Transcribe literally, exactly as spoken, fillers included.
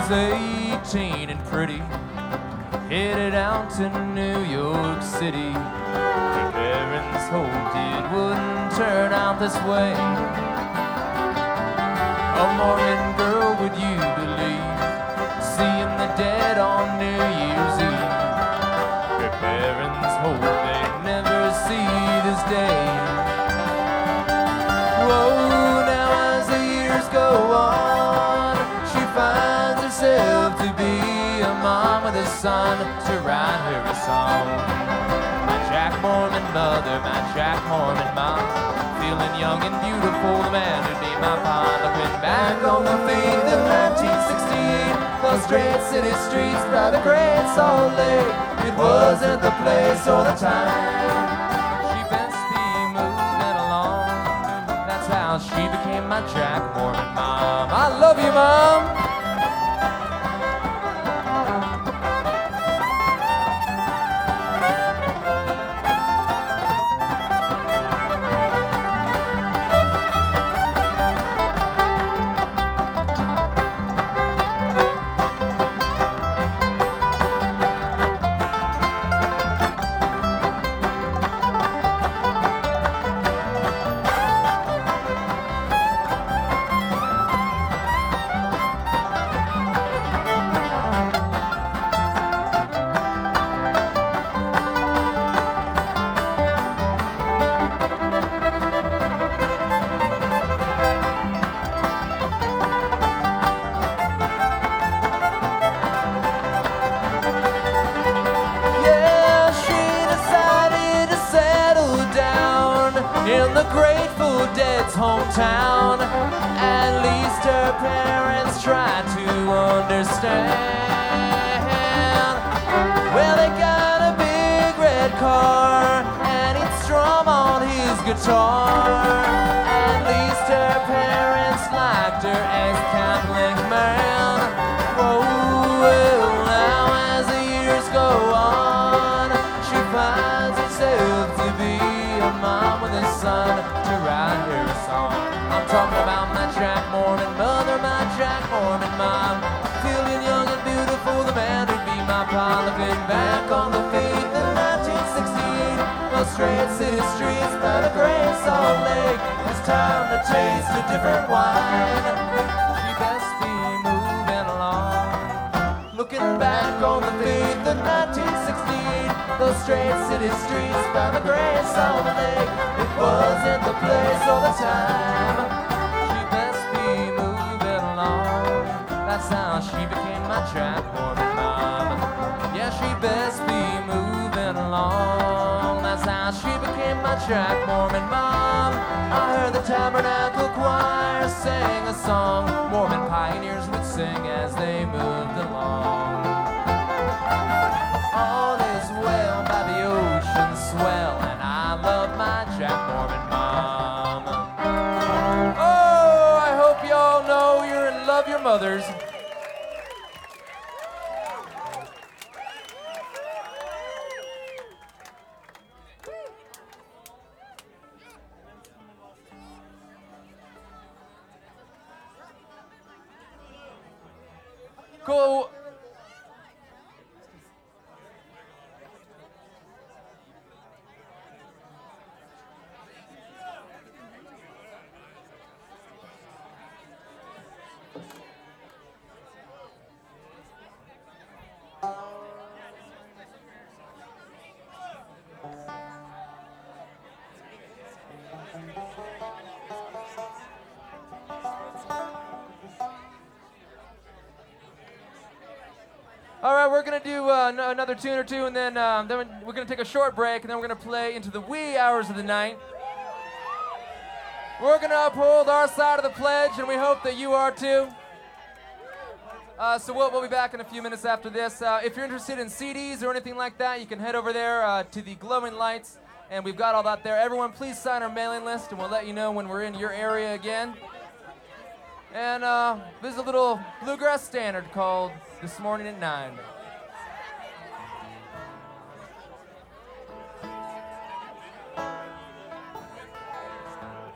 was eighteen and pretty, headed out to New York City. Her parents hoped it wouldn't turn out this way. A Mormon girl, would you believe, seeing the dead on New Year's Eve? Her parents hope they'd never see this day. Whoa, now as the years go on, she finds herself to be a mom with a son to write her a song. My Jack Mormon mother, my Jack Mormon mom, feeling young and beautiful, the man who'd be my pa. Looking back on the faith of nineteen sixty-eight, those great city streets by the great Salt Lake. It wasn't the place or the time. She best be moving along. That's how she became my Jack Mormon mom. I love you, Mom. In the Grateful Dead's hometown, at least her parents tried to understand. Well, they got a big red car, and he'd strum on his guitar. At least her parents liked her as Catholic man. Whoa, well, now as the years go on, she finds herself to be a mom with a son to write her a song. I'm talking about my Jack Mormon mother, my Jack Mormon mom, feeling young and beautiful, the man who'd be my pa. Looking back on the faith of nineteen sixty-eight, those straight city streets by the great Salt Lake. It's time to taste a different wine. She best be moving along. Looking back on the faith of nineteen sixty-eight, those straight city streets by the great Salt Lake. It wasn't the place or the time. She best be moving along. That's how she became my Jack Mormon mom. Yeah, she best be moving along. That's how she became my Jack Mormon mom. I heard the Tabernacle Choir sing a song Mormon pioneers would sing as they moved along. All is well by the ocean swell, and I love my Jack Mormon mom. Oh, I hope y'all know you're in love your mothers. Cool. All right, we're gonna do uh, n- another tune or two, and then um, then we're gonna take a short break, and then we're gonna play into the wee hours of the night. We're gonna uphold our side of the pledge, and we hope that you are too. Uh, so we'll, we'll be back in a few minutes after this. Uh, if you're interested in C Ds or anything like that, you can head over there uh, to the Glowing Lights, and we've got all that there. Everyone, please sign our mailing list, and we'll let you know when we're in your area again. And uh, this is a little bluegrass standard called This Morning at nine.